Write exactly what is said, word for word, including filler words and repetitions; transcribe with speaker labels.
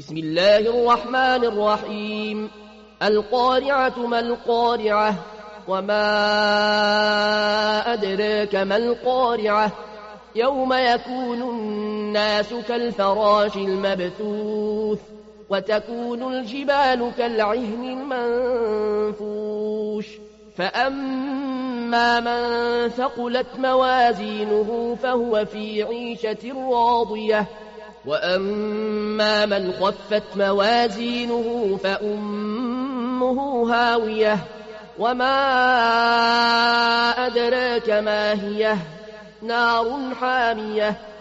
Speaker 1: بسم الله الرحمن الرحيم. القارعة ما القارعة وما أدراك ما القارعة يوم يكون الناس كالفراش المبثوث وتكون الجبال كالعهن المنفوش فأما من ثقلت موازينه فهو في عيشة راضية وأما من خفت موازينه فأمه هاوية وما أدراك ما هي نار حامية